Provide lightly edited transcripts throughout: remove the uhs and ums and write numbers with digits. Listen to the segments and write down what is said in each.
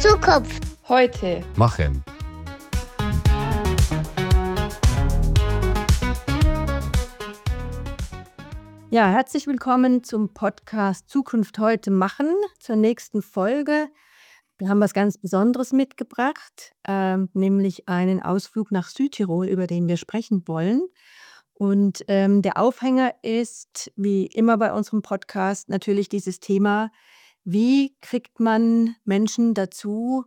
Zukunft. Heute. Machen. Ja, herzlich willkommen zum Podcast Zukunft heute machen, zur nächsten Folge. Wir haben was ganz Besonderes mitgebracht, nämlich einen Ausflug nach Südtirol, über den wir sprechen wollen. Und der Aufhänger ist, wie immer bei unserem Podcast, natürlich dieses Thema: Wie kriegt man Menschen dazu,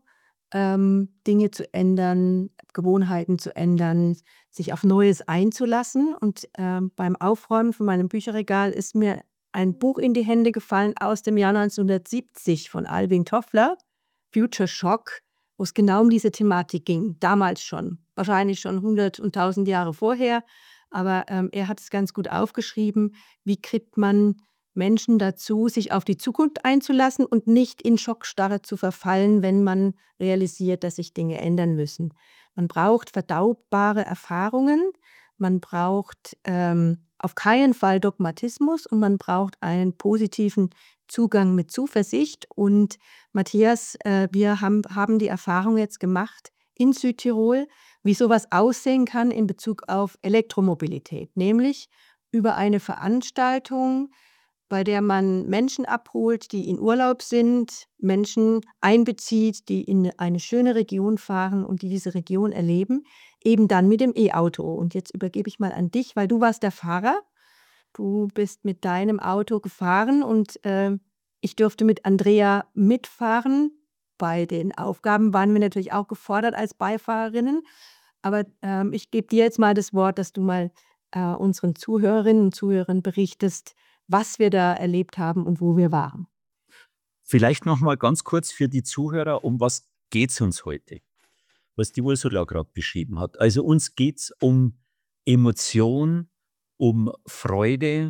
Dinge zu ändern, Gewohnheiten zu ändern, sich auf Neues einzulassen? Und beim Aufräumen von meinem Bücherregal ist mir ein Buch in die Hände gefallen aus dem Jahr 1970 von Alvin Toffler, Future Shock, wo es genau um diese Thematik ging. Damals schon, wahrscheinlich schon 100 und 1000 Jahre vorher. Aber er hat es ganz gut aufgeschrieben: Wie kriegt man Menschen dazu, sich auf die Zukunft einzulassen und nicht in Schockstarre zu verfallen, wenn man realisiert, dass sich Dinge ändern müssen. Man braucht verdaubbare Erfahrungen, man braucht auf keinen Fall Dogmatismus und man braucht einen positiven Zugang mit Zuversicht. Und Matthias, wir haben die Erfahrung jetzt gemacht in Südtirol, wie sowas aussehen kann in Bezug auf Elektromobilität, nämlich über eine Veranstaltung, bei der man Menschen abholt, die in Urlaub sind, Menschen einbezieht, die in eine schöne Region fahren und die diese Region erleben, eben dann mit dem E-Auto. Und jetzt übergebe ich mal an dich, weil du warst der Fahrer. Du bist mit deinem Auto gefahren und ich durfte mit Andrea mitfahren. Bei den Aufgaben waren wir natürlich auch gefordert als Beifahrerinnen. Aber ich gebe dir jetzt mal das Wort, dass du mal unseren Zuhörerinnen und Zuhörern berichtest, was wir da erlebt haben und wo wir waren. Vielleicht noch mal ganz kurz für die Zuhörer, um was geht es uns heute? Was die Ursula gerade beschrieben hat. Also uns geht es um Emotion, um Freude,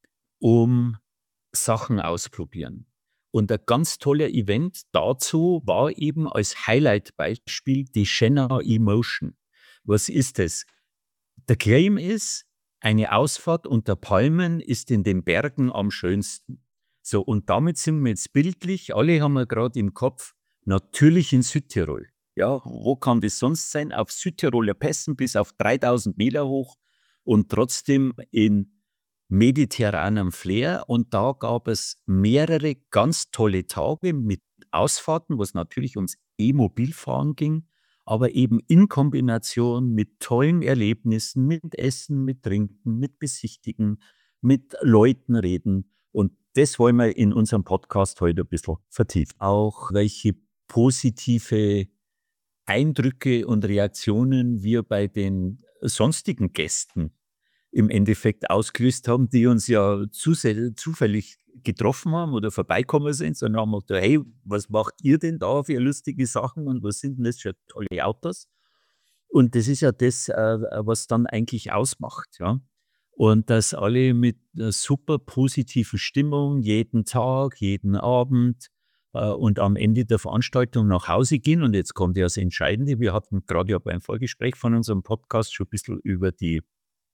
um Sachen ausprobieren. Und ein ganz toller Event dazu war eben als Highlight-Beispiel die Shenna Emotion. Was ist das? Der Claim ist, eine Ausfahrt unter Palmen ist in den Bergen am schönsten. So, und damit sind wir jetzt bildlich, alle haben wir gerade im Kopf, natürlich in Südtirol. Ja, wo kann das sonst sein? Auf Südtiroler Pässen bis auf 3000 Meter hoch und trotzdem in mediterranem Flair. Und da gab es mehrere ganz tolle Tage mit Ausfahrten, wo es natürlich ums E-Mobilfahren ging, aber eben in Kombination mit tollen Erlebnissen, mit Essen, mit Trinken, mit Besichtigen, mit Leuten reden. Und das wollen wir in unserem Podcast heute ein bisschen vertiefen. Auch welche positive Eindrücke und Reaktionen wir bei den sonstigen Gästen im Endeffekt ausgelöst haben, die uns ja zufällig getroffen haben oder vorbeikommen sind, sondern haben gesagt, hey, was macht ihr denn da für lustige Sachen und was sind denn das für tolle Autos? Und das ist ja das, was dann eigentlich ausmacht, ja. Und dass alle mit einer super positiven Stimmung jeden Tag, jeden Abend und am Ende der Veranstaltung nach Hause gehen. Und jetzt kommt ja das Entscheidende. Wir hatten gerade ja beim Vorgespräch von unserem Podcast schon ein bisschen über die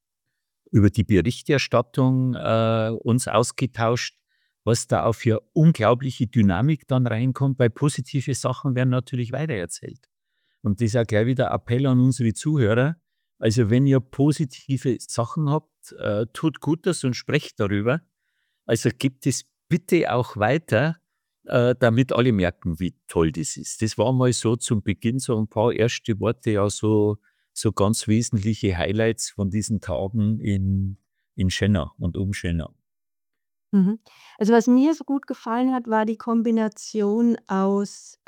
Berichterstattung uns ausgetauscht, was da auch für unglaubliche Dynamik dann reinkommt, weil positive Sachen werden natürlich weitererzählt. Und das ist auch gleich wieder Appell an unsere Zuhörer. Also wenn ihr positive Sachen habt, tut Gutes und sprecht darüber. Also gebt es bitte auch weiter, damit alle merken, wie toll das ist. Das war mal so zum Beginn so ein paar erste Worte, ja so ganz wesentliche Highlights von diesen Tagen in Shenna und um Shenna. Mhm. Also was mir so gut gefallen hat, war die Kombination aus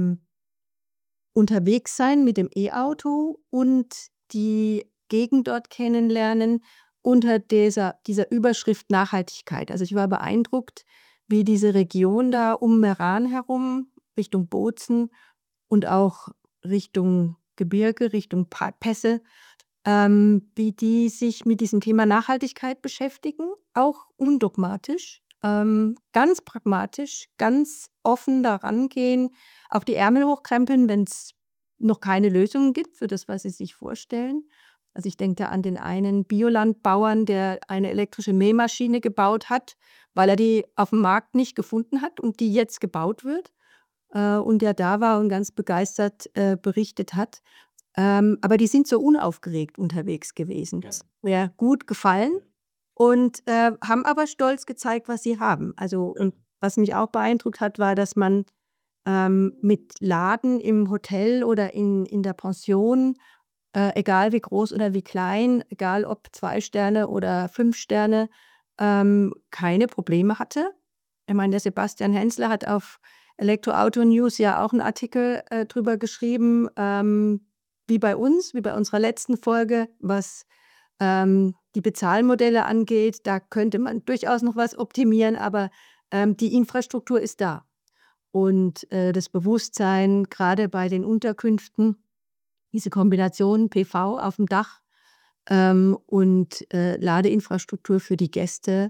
unterwegs sein mit dem E-Auto und die Gegend dort kennenlernen unter dieser Überschrift Nachhaltigkeit. Also ich war beeindruckt, wie diese Region da um Meran herum, Richtung Bozen und auch Richtung Gebirge, Richtung Pässe, wie die sich mit diesem Thema Nachhaltigkeit beschäftigen, auch undogmatisch, ganz pragmatisch, ganz offen daran gehen, auch die Ärmel hochkrempeln, wenn es noch keine Lösungen gibt für das, was sie sich vorstellen. Also ich denke da an den einen Biolandbauern, der eine elektrische Mähmaschine gebaut hat, weil er die auf dem Markt nicht gefunden hat und die jetzt gebaut wird. und der da war und ganz begeistert berichtet hat. Aber die sind so unaufgeregt unterwegs gewesen. Ja. Das hat mir gut gefallen und haben aber stolz gezeigt, was sie haben. Also, und was mich auch beeindruckt hat, war, dass man mit Laden im Hotel oder in der Pension, egal wie groß oder wie klein, egal ob 2 Sterne oder 5 Sterne, keine Probleme hatte. Ich meine, der Sebastian Hensler hat auf Elektroauto News ja auch einen Artikel drüber geschrieben, wie bei uns, wie bei unserer letzten Folge, was die Bezahlmodelle angeht. Da könnte man durchaus noch was optimieren, aber die Infrastruktur ist da. Und das Bewusstsein, gerade bei den Unterkünften, diese Kombination PV auf dem Dach und Ladeinfrastruktur für die Gäste,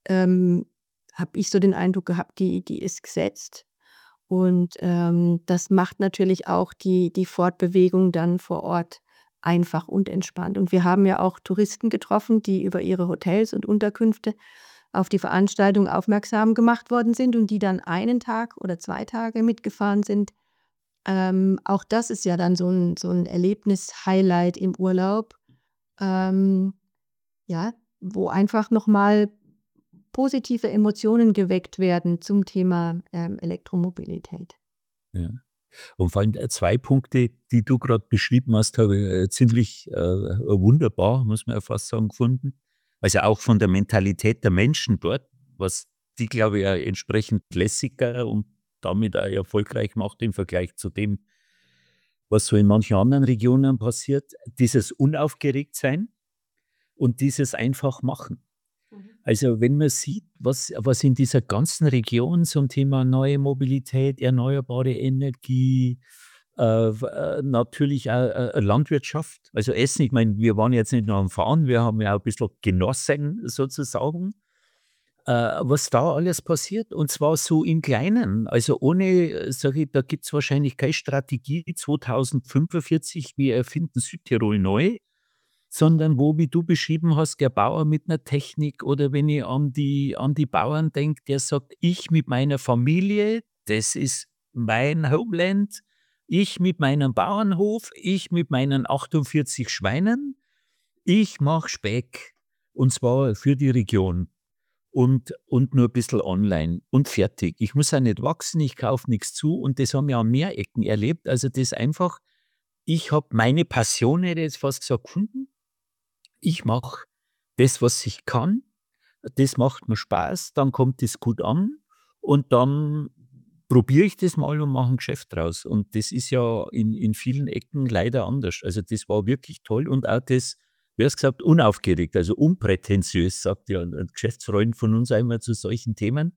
habe ich so den Eindruck gehabt, die ist gesetzt. Und das macht natürlich auch die Fortbewegung dann vor Ort einfach und entspannt. Und wir haben ja auch Touristen getroffen, die über ihre Hotels und Unterkünfte auf die Veranstaltung aufmerksam gemacht worden sind und die dann einen Tag oder 2 Tage mitgefahren sind. Auch das ist ja dann so ein Erlebnis-Highlight im Urlaub, ähm, ja, wo einfach noch mal positive Emotionen geweckt werden zum Thema Elektromobilität. Ja. Und vor allem 2 Punkte, die du gerade beschrieben hast, habe ich ziemlich wunderbar, muss man ja fast sagen, gefunden. Also auch von der Mentalität der Menschen dort, was die, glaube ich, ja entsprechend lässiger und damit auch erfolgreich macht im Vergleich zu dem, was so in manchen anderen Regionen passiert. Dieses Unaufgeregtsein und dieses einfach machen. Also wenn man sieht, was in dieser ganzen Region zum Thema neue Mobilität, erneuerbare Energie, natürlich auch Landwirtschaft, also Essen, ich meine, wir waren jetzt nicht nur am Fahren, wir haben ja auch ein bisschen genossen sozusagen, was da alles passiert und zwar so im Kleinen. Also ohne, sage ich, da gibt es wahrscheinlich keine Strategie 2045, wir erfinden Südtirol neu, sondern wo, wie du beschrieben hast, der Bauer mit einer Technik oder wenn ich an die Bauern denke, der sagt: „Ich mit meiner Familie, das ist mein Homeland, ich mit meinem Bauernhof, ich mit meinen 48 Schweinen, ich mache Speck und zwar für die Region und nur ein bisschen online und fertig. Ich muss auch nicht wachsen, ich kaufe nichts zu und das haben wir an mehr Ecken erlebt. Also, das einfach ich habe meine Passion, hätte ich jetzt fast gesagt, gefunden. Ich mache das, was ich kann. Das macht mir Spaß, dann kommt es gut an und dann probiere ich das mal und mache ein Geschäft draus. Und das ist ja in vielen Ecken leider anders. Also, das war wirklich toll und auch das, wie hast gesagt, unaufgeregt, also unprätentiös, sagt ja ein Geschäftsfreund von uns einmal zu solchen Themen,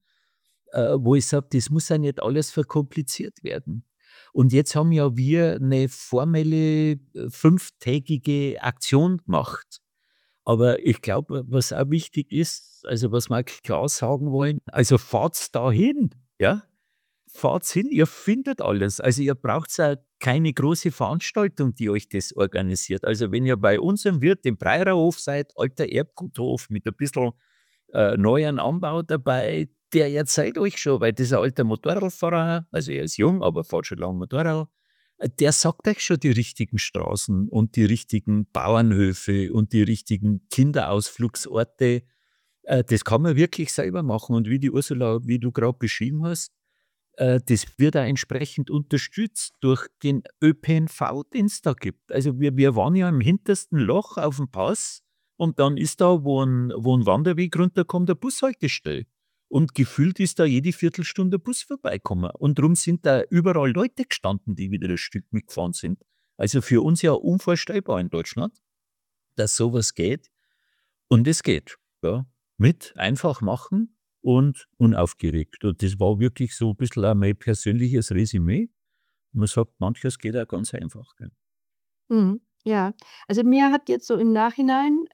wo ich sage, das muss ja nicht alles verkompliziert werden. Und jetzt haben ja wir eine formelle, 5-tägige Aktion gemacht. Aber ich glaube, was auch wichtig ist, also was wir klar sagen wollen, also fahrt's dahin, ja? Fahrt's hin, ihr findet alles. Also ihr braucht's auch keine große Veranstaltung, die euch das organisiert. Also wenn ihr bei unserem Wirt im Breirerhof seid, alter Erbguthof mit ein bisschen neuen Anbau dabei, der erzählt euch schon, weil das ist ein alter Motorradfahrer, also er ist jung, aber fährt schon lange Motorrad. Der sagt euch schon die richtigen Straßen und die richtigen Bauernhöfe und die richtigen Kinderausflugsorte. Das kann man wirklich selber machen. Und wie die Ursula, wie du gerade beschrieben hast, das wird auch entsprechend unterstützt durch den ÖPNV, den es da gibt. Also wir waren ja im hintersten Loch auf dem Pass und dann ist da, wo ein Wanderweg runterkommt, eine Bushaltestelle. Und gefühlt ist da jede Viertelstunde ein Bus vorbeikommen. Und darum sind da überall Leute gestanden, die wieder das Stück mitgefahren sind. Also für uns ja unvorstellbar in Deutschland, dass sowas geht. Und es geht. Ja. Mit einfach machen und unaufgeregt. Und das war wirklich so ein bisschen auch mein persönliches Resümee. Man sagt, manches geht auch ganz einfach. Gell. Mhm. Ja, also mir hat jetzt so im Nachhinein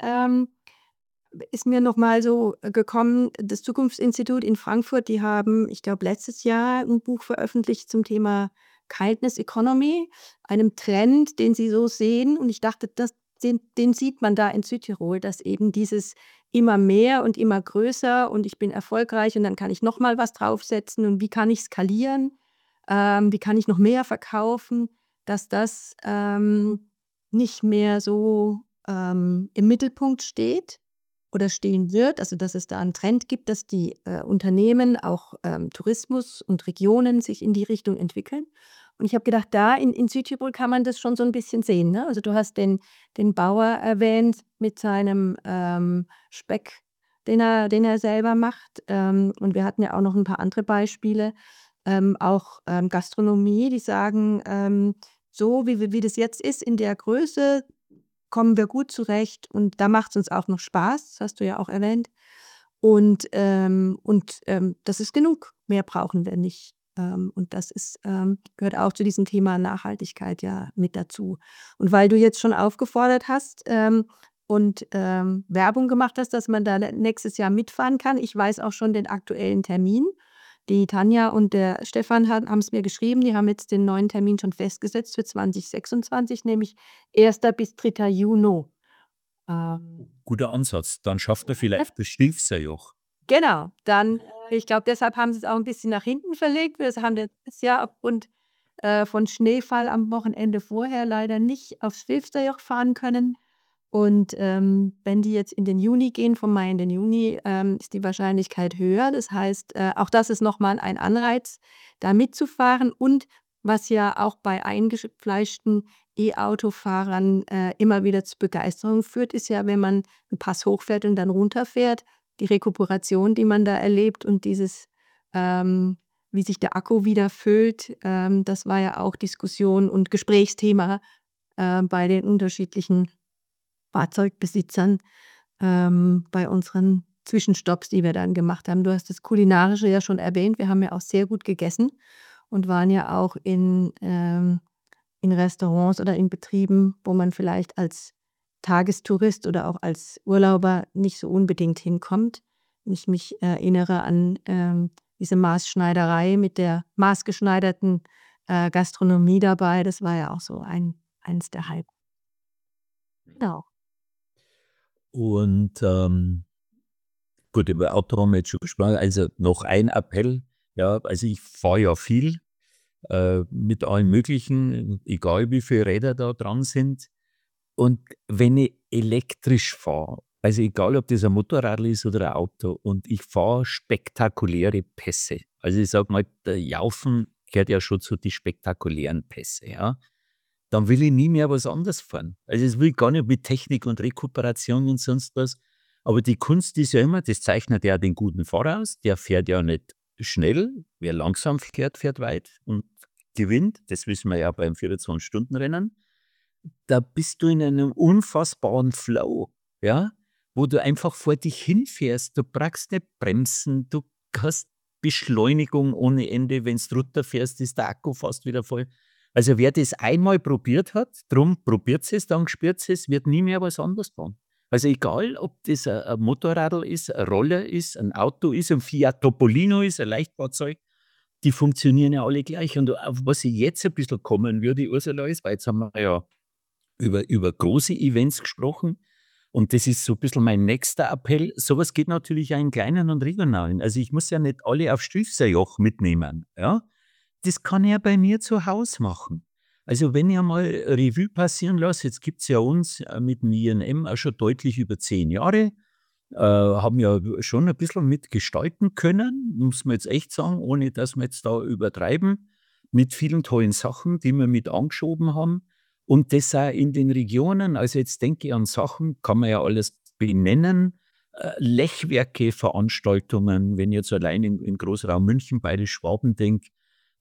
ist mir noch mal so gekommen, das Zukunftsinstitut in Frankfurt, die haben, ich glaube, letztes Jahr ein Buch veröffentlicht zum Thema Kindness Economy, einem Trend, den sie so sehen. Und ich dachte, den sieht man da in Südtirol, dass eben dieses immer mehr und immer größer und ich bin erfolgreich und dann kann ich noch mal was draufsetzen und wie kann ich skalieren? wie kann ich noch mehr verkaufen, dass das nicht mehr so im Mittelpunkt steht oder stehen wird. Also dass es da einen Trend gibt, dass die Unternehmen, auch Tourismus und Regionen sich in die Richtung entwickeln. Und ich habe gedacht, da in Südtirol kann man das schon so ein bisschen sehen. Ne? Also du hast den Bauer erwähnt mit seinem Speck, den er selber macht. Und wir hatten ja auch noch ein paar andere Beispiele. Auch Gastronomie, die sagen, so wie das jetzt ist in der Größe, kommen wir gut zurecht und da macht es uns auch noch Spaß, das hast du ja auch erwähnt. Und das ist genug, mehr brauchen wir nicht. Und das gehört auch zu diesem Thema Nachhaltigkeit ja mit dazu. Und weil du jetzt schon aufgefordert hast und Werbung gemacht hast, dass man da nächstes Jahr mitfahren kann, ich weiß auch schon den aktuellen Termin. Die Tanja und der Stefan haben es mir geschrieben, die haben jetzt den neuen Termin schon festgesetzt für 2026, nämlich 1. bis 3. Juni. Guter Ansatz. Dann schafft er vielleicht das Stilfserjoch. Genau, dann, ich glaube, deshalb haben sie es auch ein bisschen nach hinten verlegt. Wir haben letztes Jahr aufgrund von Schneefall am Wochenende vorher leider nicht aufs Stilfserjoch fahren können. Und wenn die jetzt in den Juni gehen, vom Mai in den Juni, ist die Wahrscheinlichkeit höher. Das heißt, auch das ist nochmal ein Anreiz, da mitzufahren. Und was ja auch bei eingefleischten E-Autofahrern immer wieder zu Begeisterung führt, ist ja, wenn man einen Pass hochfährt und dann runterfährt, die Rekuperation, die man da erlebt und wie sich der Akku wieder füllt, das war ja auch Diskussion und Gesprächsthema bei den unterschiedlichen Fahrzeugbesitzern bei unseren Zwischenstopps, die wir dann gemacht haben. Du hast das Kulinarische ja schon erwähnt. Wir haben ja auch sehr gut gegessen und waren ja auch in Restaurants oder in Betrieben, wo man vielleicht als Tagestourist oder auch als Urlauber nicht so unbedingt hinkommt. Wenn ich mich erinnere an diese Maßschneiderei mit der maßgeschneiderten Gastronomie dabei, das war ja auch so eins der Highlights. Genau. Und gut, über Auto haben wir jetzt schon gesprochen. Also noch ein Appell. Ja, also ich fahre ja viel mit allen möglichen, egal wie viele Räder da dran sind. Und wenn ich elektrisch fahre, also egal ob das ein Motorrad ist oder ein Auto, und ich fahre spektakuläre Pässe. Also ich sage mal, der Jaufen gehört ja schon zu den spektakulären Pässe, ja. Dann will ich nie mehr was anderes fahren. Also das will ich gar nicht mit Technik und Rekuperation und sonst was. Aber die Kunst ist ja immer, das zeichnet ja den guten Fahrer aus, der fährt ja nicht schnell, wer langsam fährt, fährt weit und gewinnt. Das wissen wir ja beim 24-Stunden-Rennen. Da bist du in einem unfassbaren Flow, ja, wo du einfach vor dich hinfährst. Du brauchst nicht bremsen, du hast Beschleunigung ohne Ende. Wenn du runterfährst, ist der Akku fast wieder voll. Also wer das einmal probiert hat, drum probiert es, dann spürt es, wird nie mehr was anderes fahren. Also egal, ob das ein Motorradl ist, ein Roller ist, ein Auto ist, ein Fiat Topolino ist, ein Leichtfahrzeug, die funktionieren ja alle gleich. Und auf was ich jetzt ein bisschen kommen würde, Ursula, ist, weil jetzt haben wir ja über große Events gesprochen. Und das ist so ein bisschen mein nächster Appell. Sowas geht natürlich auch in kleinen und regionalen. Also ich muss ja nicht alle auf Stilfserjoch mitnehmen. Ja? Das kann ich ja bei mir zu Hause machen. Also wenn ich einmal Revue passieren lasse, jetzt gibt es ja uns mit dem INM auch schon deutlich über 10 Jahre, haben ja schon ein bisschen mitgestalten können, muss man jetzt echt sagen, ohne dass wir jetzt da übertreiben, mit vielen tollen Sachen, die wir mit angeschoben haben. Und das auch in den Regionen, also jetzt denke ich an Sachen, kann man ja alles benennen, Lechwerke, Veranstaltungen, wenn ich jetzt allein in Großraum München, Bayerisch Schwaben denke,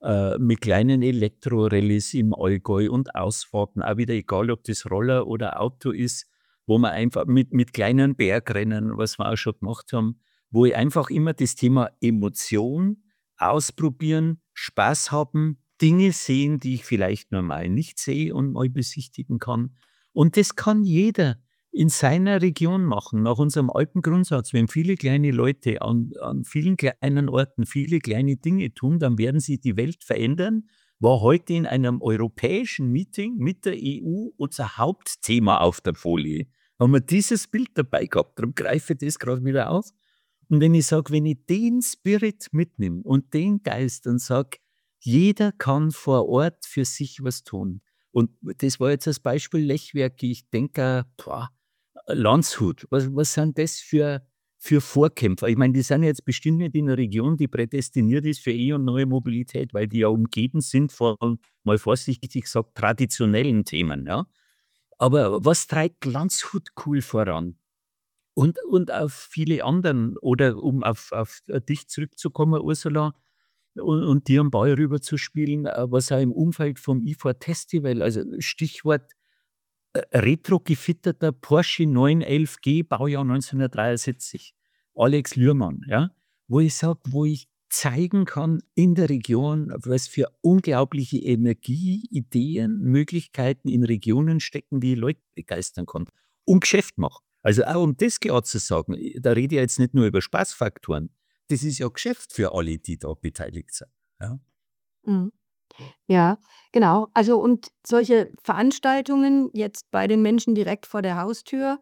mit kleinen Elektrorallyes im Allgäu und Ausfahrten, auch wieder egal, ob das Roller oder Auto ist, wo wir einfach mit kleinen Bergrennen, was wir auch schon gemacht haben, wo ich einfach immer das Thema Emotion, ausprobieren, Spaß haben, Dinge sehen, die ich vielleicht normal nicht sehe und mal besichtigen kann. Und das kann jeder in seiner Region machen, nach unserem alten Grundsatz. Wenn viele kleine Leute an vielen kleinen Orten viele kleine Dinge tun, dann werden sie die Welt verändern. War heute in einem europäischen Meeting mit der EU unser Hauptthema auf der Folie. Haben wir dieses Bild dabei gehabt, darum greife ich das gerade wieder auf. Und wenn ich sage, wenn ich den Spirit mitnehme und den Geist und sage, Jeder kann vor Ort für sich was tun. Und das war jetzt das Beispiel Lechwerke. Ich denke, Landshut, was sind das für Vorkämpfer? Ich meine, die sind jetzt bestimmt nicht in einer Region, die prädestiniert ist für und neue Mobilität, weil die ja umgeben sind von, mal vorsichtig gesagt, traditionellen Themen. Ja? Aber was treibt Landshut cool voran? Und auf viele anderen, oder um auf dich zurückzukommen, Ursula, und dir am Ball rüber zu spielen, was auch im Umfeld vom IFOR Festival, also Stichwort retrogefitterter Porsche 911G, Baujahr 1973, Alex Lührmann, ja, wo ich sage, wo ich zeigen kann in der Region, was für unglaubliche Energieideen, Möglichkeiten in Regionen stecken, die Leute begeistern kann und Geschäft macht. Also auch um das klar zu sagen, da rede ich jetzt nicht nur über Spaßfaktoren, das ist ja Geschäft für alle, die da beteiligt sind. Ja. Mhm. Ja, genau. Also, und solche Veranstaltungen jetzt bei den Menschen direkt vor der Haustür,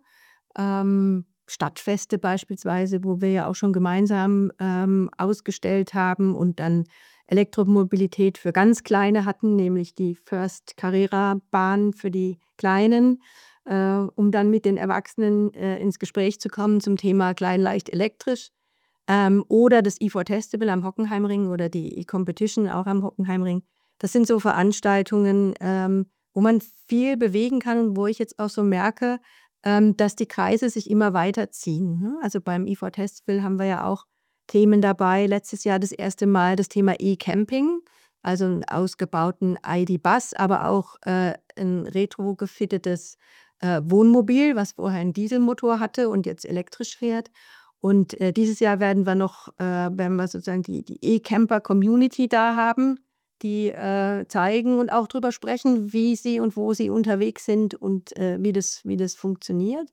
Stadtfeste beispielsweise, wo wir ja auch schon gemeinsam, ausgestellt haben und dann Elektromobilität für ganz Kleine hatten, nämlich die First Carrera-Bahn für die Kleinen, um dann mit den Erwachsenen, ins Gespräch zu kommen zum Thema klein, leicht, elektrisch. Oder das IFOR Festival am Hockenheimring oder die E-Competition auch am Hockenheimring. Das sind so Veranstaltungen, wo man viel bewegen kann und wo ich jetzt auch so merke, dass die Kreise sich immer weiter ziehen, ne? Also, beim IFOR Festival haben wir ja auch Themen dabei. Letztes Jahr das erste Mal das Thema E-Camping, also 'n ausgebauten ID.Bus, aber auch, 'n retrofittetes, Wohnmobil, was vorher 'n Dieselmotor hatte und jetzt elektrisch fährt. Und, dieses Jahr werden wir sozusagen die E-Camper-Community da haben, die, zeigen und auch drüber sprechen, wie sie und wo sie unterwegs sind und, wie das funktioniert.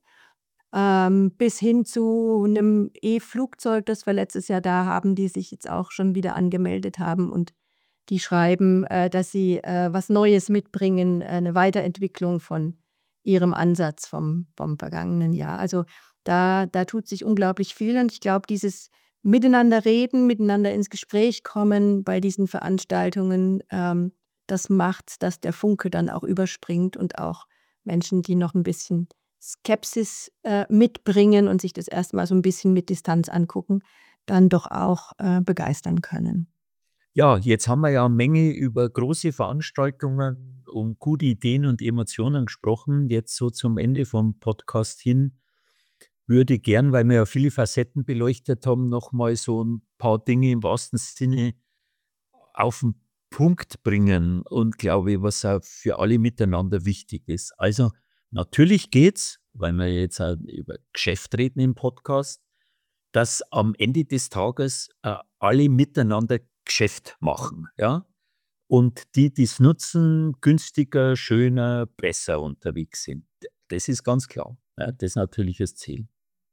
Bis hin zu einem E-Flugzeug, das wir letztes Jahr da haben, die sich jetzt auch schon wieder angemeldet haben und die schreiben, dass sie, was Neues mitbringen, 'ne Weiterentwicklung von ihrem Ansatz vom vergangenen Jahr. Also, da tut sich unglaublich viel und ich glaube, dieses Miteinander reden, miteinander ins Gespräch kommen bei diesen Veranstaltungen, das macht, dass der Funke dann auch überspringt und auch Menschen, die noch ein bisschen Skepsis, mitbringen und sich das erst mal so ein bisschen mit Distanz angucken, dann doch auch, begeistern können. Ja, jetzt haben wir ja eine Menge über große Veranstaltungen und gute Ideen und Emotionen gesprochen. Jetzt so zum Ende vom Podcast hin würde gern, weil wir ja viele Facetten beleuchtet haben, noch mal so ein paar Dinge im wahrsten Sinne auf den Punkt bringen und glaube, was auch für alle miteinander wichtig ist. Also, natürlich geht's, weil wir jetzt auch über Geschäft reden im Podcast, dass am Ende des Tages, alle miteinander Geschäft machen, ja? Und die, die's nutzen, günstiger, schöner, besser unterwegs sind. Das ist ganz klar, ja, das ist natürlich das Ziel.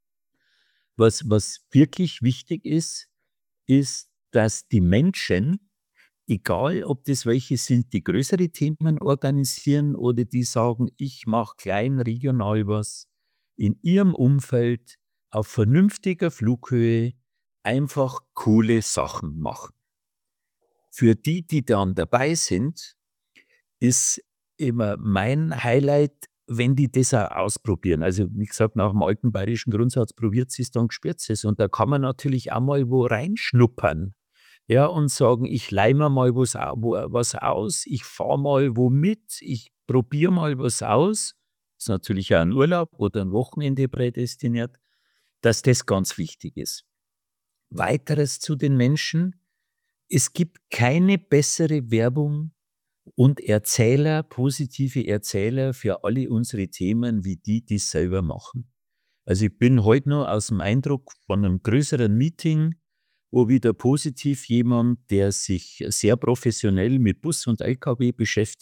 Was wirklich wichtig ist, ist, dass die Menschen, egal ob das welche sind, die größere Themen organisieren oder die sagen: „Ich mache klein regional was“, in ihrem Umfeld auf vernünftiger Flughöhe einfach coole Sachen machen. Für die, die dann dabei sind, ist immer mein Highlight, wenn die das auch ausprobieren. Also, wie gesagt, nach dem alten bayerischen Grundsatz: „Probiert es, dann spürt es“. Und da kann man natürlich auch mal wo reinschnuppern, ja, und sagen: „Ich leihe mir mal was aus, ich fahre mal wo mit, ich probiere mal was aus.“ Ist natürlich auch ein Urlaub oder ein Wochenende prädestiniert, dass das ganz wichtig ist. Weiteres zu den Menschen: Es gibt keine bessere Werbung und Erzähler, positive Erzähler für alle unsere Themen, wie die, die's selber machen. Also, ich bin heute noch aus dem Eindruck von einem größeren Meeting, wo wieder positiv jemand, der sich sehr professionell mit Bus und LKW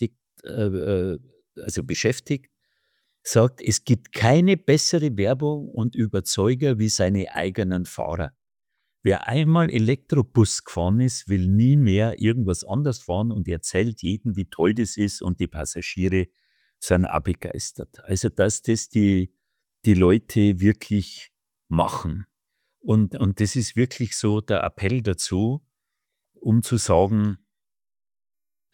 beschäftigt, sagt: „Es gibt keine bessere Werbung und Überzeuger wie seine eigenen Fahrer.“ Wer einmal Elektrobus gefahren ist, will nie mehr irgendwas anderes fahren und erzählt jedem, wie toll das ist und die Passagiere sind auch begeistert. Also, dass das die Leute wirklich machen. Und das ist wirklich so der Appell dazu, um zu sagen: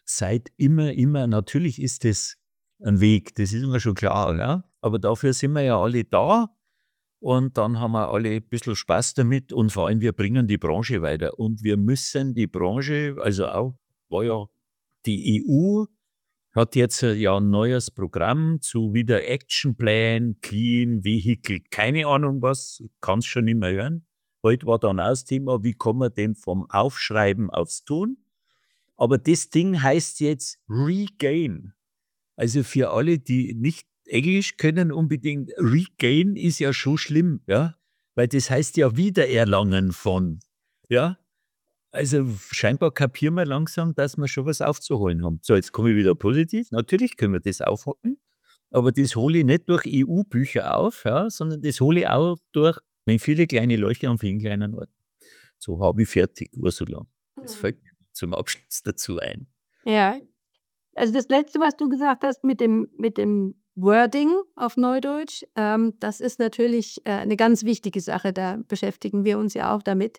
seit immer, natürlich ist das ein Weg, das ist mir schon klar, ja? Aber dafür sind wir ja alle da und dann haben wir alle ein bisschen Spaß damit und vor allem wir bringen die Branche weiter und wir müssen die Branche, also auch, war ja die EU hat jetzt ja ein neues Programm zu wieder Action Plan, Clean Vehicle, keine Ahnung was, kann's schon nicht mehr hören. Heute war dann auch das Thema, wie kommen wir denn vom Aufschreiben aufs Tun? Aber das Ding heißt jetzt Regain. Also für alle, die nicht Englisch können unbedingt, Regain ist ja schon schlimm, ja, weil das heißt ja Wiedererlangen von, ja. Also scheinbar kapieren wir langsam, dass wir schon was aufzuholen haben. So, jetzt komme ich wieder positiv. Natürlich können wir das aufholen, aber das hole ich nicht durch EU-Bücher auf, ja, sondern das hole ich auch durch, wenn viele kleine Löcher an vielen kleinen Orten. So habe ich fertig, Ursula. Das fällt mir zum Abschluss dazu ein. Ja. Also das Letzte, was du gesagt hast mit dem Wording auf Neudeutsch, das ist natürlich, 'ne ganz wichtige Sache. Da beschäftigen wir uns ja auch damit.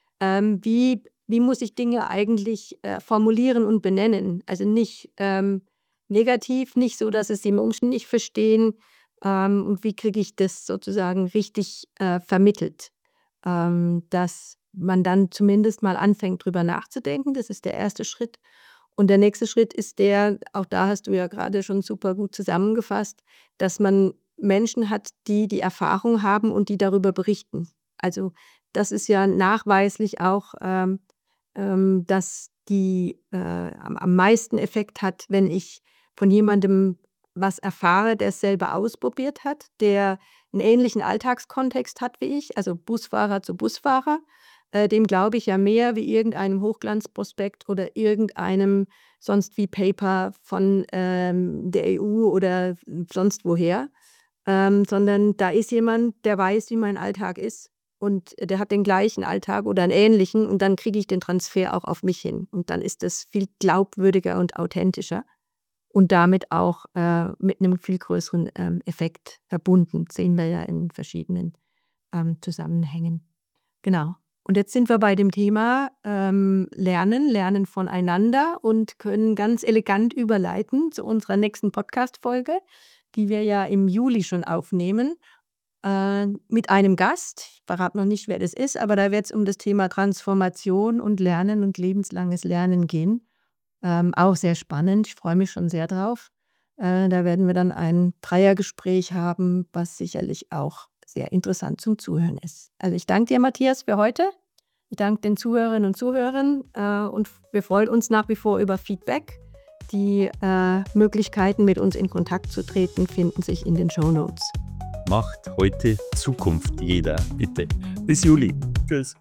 Wie muss ich Dinge eigentlich, formulieren und benennen? Also nicht, negativ, nicht so, dass es die Menschen nicht verstehen, und wie kriege ich das sozusagen richtig, vermittelt? Dass man dann zumindest mal anfängt, drüber nachzudenken. Das ist der erste Schritt. Und der nächste Schritt ist der, auch da hast du ja gerade schon super gut zusammengefasst, dass man Menschen hat, die die Erfahrung haben und die darüber berichten. Also, das ist ja nachweislich auch, dass die, am meisten Effekt hat, wenn ich von jemandem was erfahre, der es selber ausprobiert hat, der 'n ähnlichen Alltagskontext hat wie ich, also Busfahrer zu Busfahrer. Dem glaube ich ja mehr wie irgendeinem Hochglanzprospekt oder irgendeinem sonst wie Paper von, der EU oder sonst woher, sondern da ist jemand, der weiß, wie mein Alltag ist und der hat den gleichen Alltag oder einen ähnlichen und dann kriege ich den Transfer auch auf mich hin und dann ist das viel glaubwürdiger und authentischer und damit auch, mit einem viel größeren, Effekt verbunden. Sehen wir ja in verschiedenen, Zusammenhängen. Genau. Und jetzt sind wir bei dem Thema, Lernen voneinander und können ganz elegant überleiten zu unserer nächsten Podcast-Folge, die wir ja im Juli schon aufnehmen, mit einem Gast. Ich verrate noch nicht, wer das ist, aber da wird es um das Thema Transformation und Lernen und lebenslanges Lernen gehen. Auch sehr spannend. Ich freue mich schon sehr drauf. Da werden wir dann ein Dreiergespräch haben, was sicherlich auch sehr interessant zum Zuhören ist. Also ich danke dir, Matthias, für heute. Ich danke den Zuhörerinnen und Zuhörern und wir freuen uns nach wie vor über Feedback. Die Möglichkeiten, mit uns in Kontakt zu treten, finden sich in den Shownotes. Macht heute Zukunft jeder, bitte. Bis Juli. Tschüss.